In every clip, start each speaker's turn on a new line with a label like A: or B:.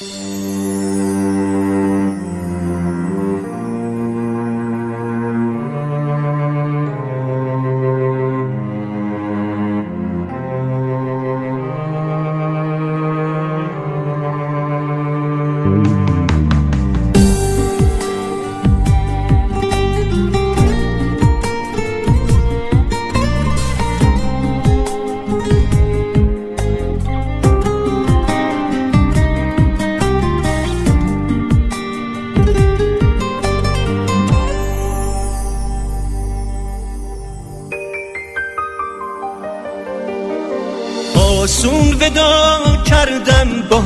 A: آسون ودا کردم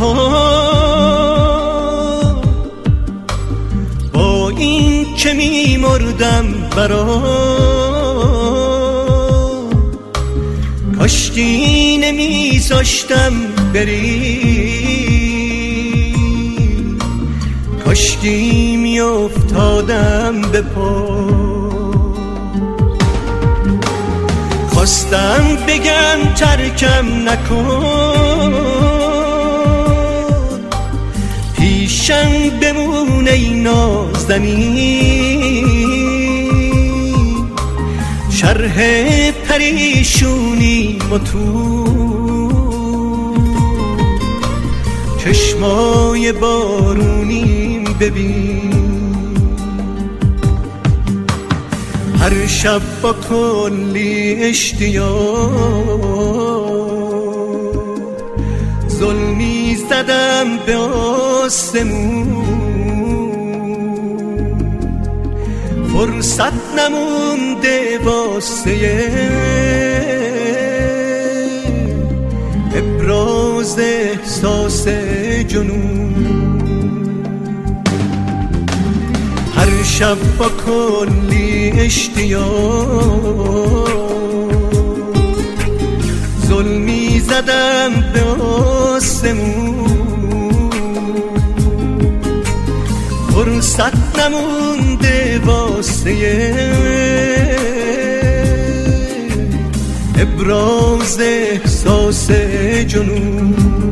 A: با این که می مردم برا، کاشکی نمی زاشتم بری، کاشکی می افتادم به پا. خواستم بگم ترکم نکن، پیشم بمون ای نازنین، شرح پریشونی تو چشمای بارونیم ببین. هر شب با کلی اشتیاق ظلمی زدم به آسمون، فرصت نمونده واسه ابراز احساس جنون. هر شب با کلی اشتیاق ظلمی زدم به آسمون، فرصت نمونده واسه ابراز احساس جنون.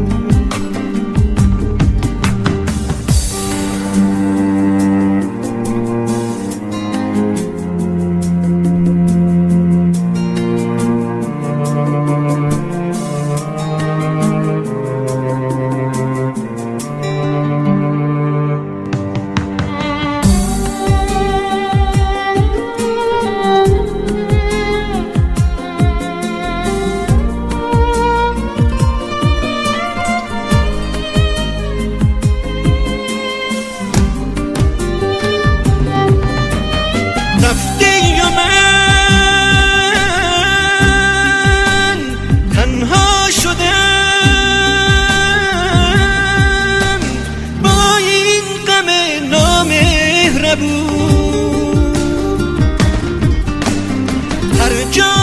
A: هر جا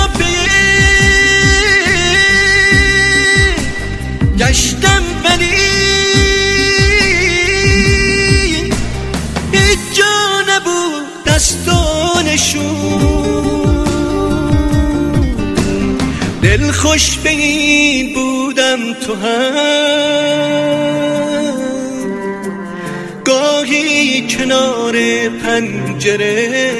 A: گشتم ولی هیچ جا نبود دستانشون. دل خوش به این بودم تو هم، گاهی کنار پنجره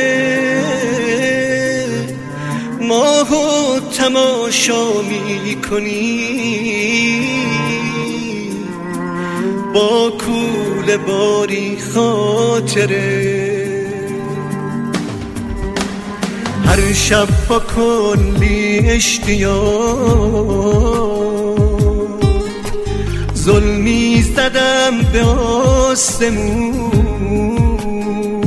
A: ماهو تماشا می کنی، با کوله باری خاطره. هر شب با کلی اشتیاق ظلمی زدم به آسمون،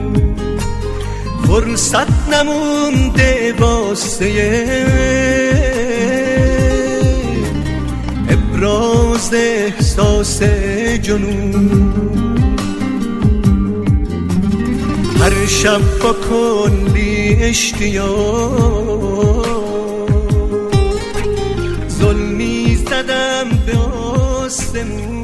A: فرصت نمونده واسه ابراز احساس جنون. هر شب با کلی اشتیاق ظلمی زدم به آسمون،